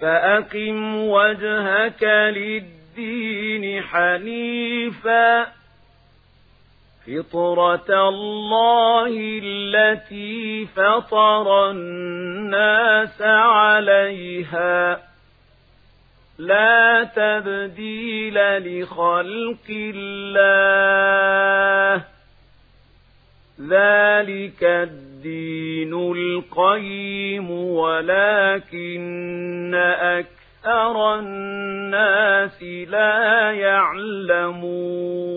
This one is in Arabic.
فأقم وجهك للدين حنيفا فطرة الله التي فطر الناس عليها لا تبديل لخلق الله ذلك الدين القيم ولكن أكثر الناس لا يعلمون